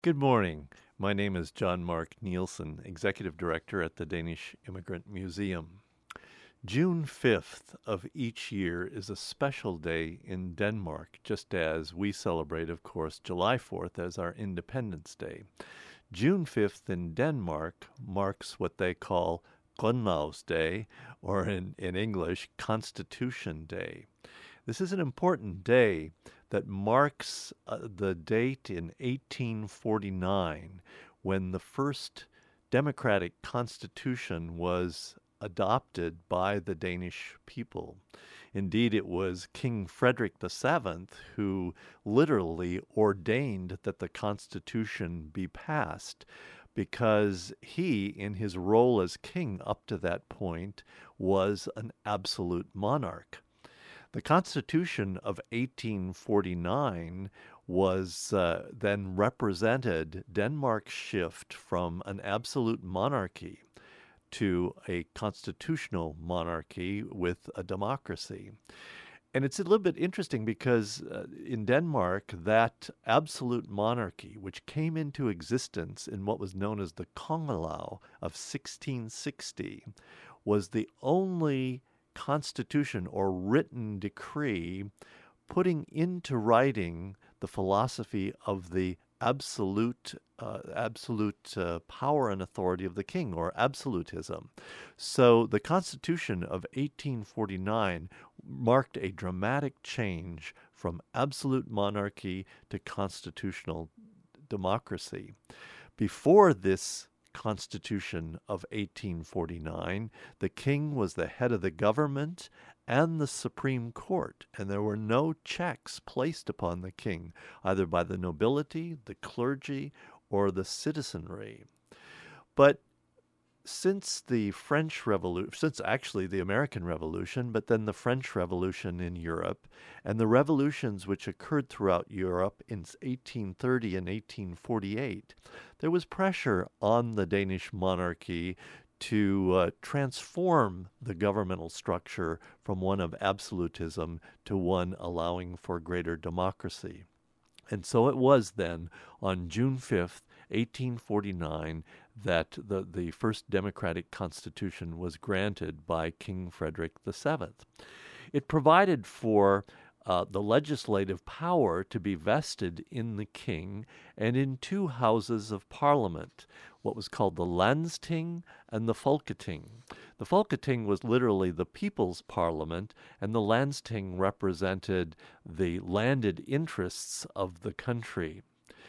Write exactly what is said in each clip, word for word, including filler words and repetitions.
Good morning. My name is John Mark Nielsen, Executive Director at the Danish Immigrant Museum. June fifth of each year is a special day in Denmark, just as we celebrate, of course, July fourth as our Independence Day. June fifth in Denmark marks what they call Grundlovsdag, or in, in English, Constitution Day. This is an important day that marks uh, the date in eighteen forty-nine when the first democratic constitution was adopted by the Danish people. Indeed, it was King Frederick the Seventh who literally ordained that the Constitution be passed, because he, in his role as king up to that point, was an absolute monarch. The Constitution of eighteen forty-nine was uh, then represented Denmark's shift from an absolute monarchy to a constitutional monarchy with a democracy. And it's a little bit interesting because uh, in Denmark, that absolute monarchy, which came into existence in what was known as the Kongelag of sixteen sixty, was the only constitution or written decree putting into writing the philosophy of the absolute uh, absolute uh, power and authority of the king, or absolutism. So the Constitution of eighteen forty-nine marked a dramatic change from absolute monarchy to constitutional democracy. Before this Constitution of eighteen forty-nine, the king was the head of the government and the Supreme Court, and there were no checks placed upon the king, either by the nobility, the clergy, or the citizenry. But since the French Revolution, since actually the American Revolution, but then the French Revolution in Europe, and the revolutions which occurred throughout Europe in eighteen thirty and eighteen forty-eight, there was pressure on the Danish monarchy to uh, transform the governmental structure from one of absolutism to one allowing for greater democracy. And so it was then, on June fifth, eighteen forty-nine, that the, the first democratic constitution was granted by King Frederick the Seventh. It provided for uh, the legislative power to be vested in the king and in two houses of parliament, what was called the Landsting and the Folketing. The Folketing was literally the people's parliament, and the Landsting represented the landed interests of the country.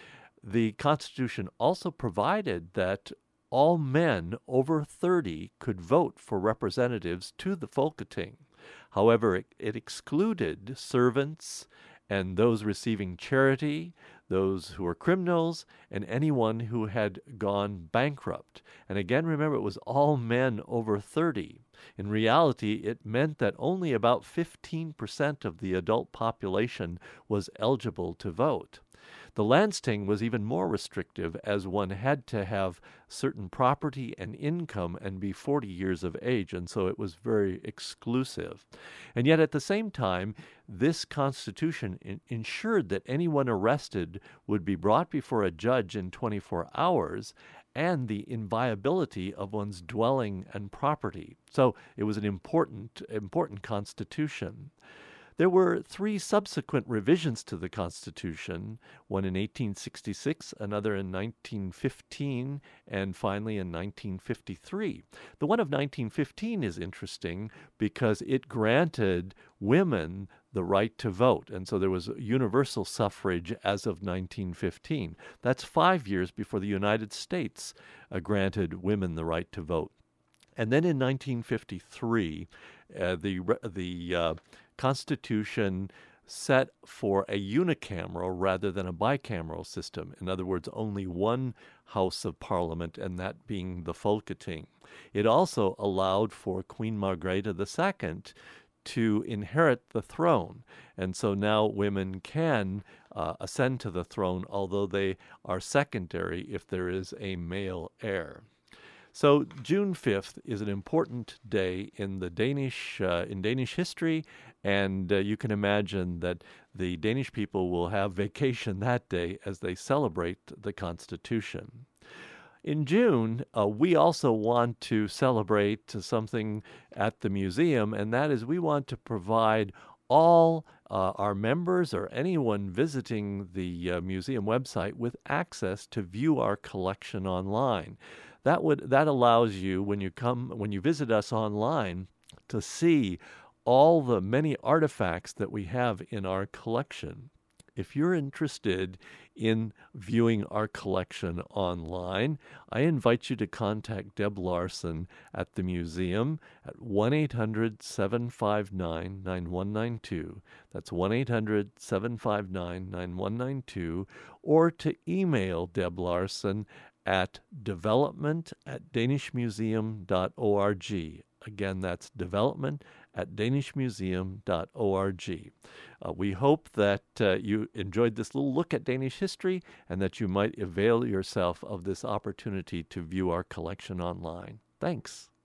The Constitution also provided that all men over thirty could vote for representatives to the Folketing. However, it, it excluded servants and those receiving charity, those who were criminals, and anyone who had gone bankrupt. And again, remember, it was all men over thirty. In reality, it meant that only about fifteen percent of the adult population was eligible to vote. The Landsting was even more restrictive, as one had to have certain property and income and be forty years of age, and so it was very exclusive. And yet at the same time, this constitution in- ensured that anyone arrested would be brought before a judge in twenty-four hours, and the inviolability of one's dwelling and property. So it was an important, important constitution. There were three subsequent revisions to the Constitution, one in eighteen sixty-six, another in nineteen fifteen, and finally in nineteen fifty-three. The one of nineteen fifteen is interesting because it granted women the right to vote, and so there was universal suffrage as of nineteen fifteen. That's five years before the United States uh, granted women the right to vote. And then in nineteen fifty-three, uh, the the uh, Constitution set for a unicameral rather than a bicameral system. In other words, only one House of Parliament, and that being the Folketing. It also allowed for Queen Margrethe the Second to inherit the throne, and so now women can uh, ascend to the throne, although they are secondary if there is a male heir. So June fifth is an important day in the Danish uh, in Danish history, and uh, you can imagine that the Danish people will have vacation that day as they celebrate the Constitution. In June, uh, we also want to celebrate something at the museum, and that is we want to provide all uh, our members or anyone visiting the uh, museum website with access to view our collection online. That would that allows you when you come when you visit us online to see all the many artifacts that we have in our collection. If you're interested in viewing our collection online, I invite you to contact Deb Larson at the museum at one eight hundred, seven five nine, nine one nine two. That's one eight hundred, seven five nine, nine one nine two, or to email Deb Larson at development at danish museum dot org. Again, that's development at danish museum dot org. Uh, we hope that uh, you enjoyed this little look at Danish history and that you might avail yourself of this opportunity to view our collection online. Thanks.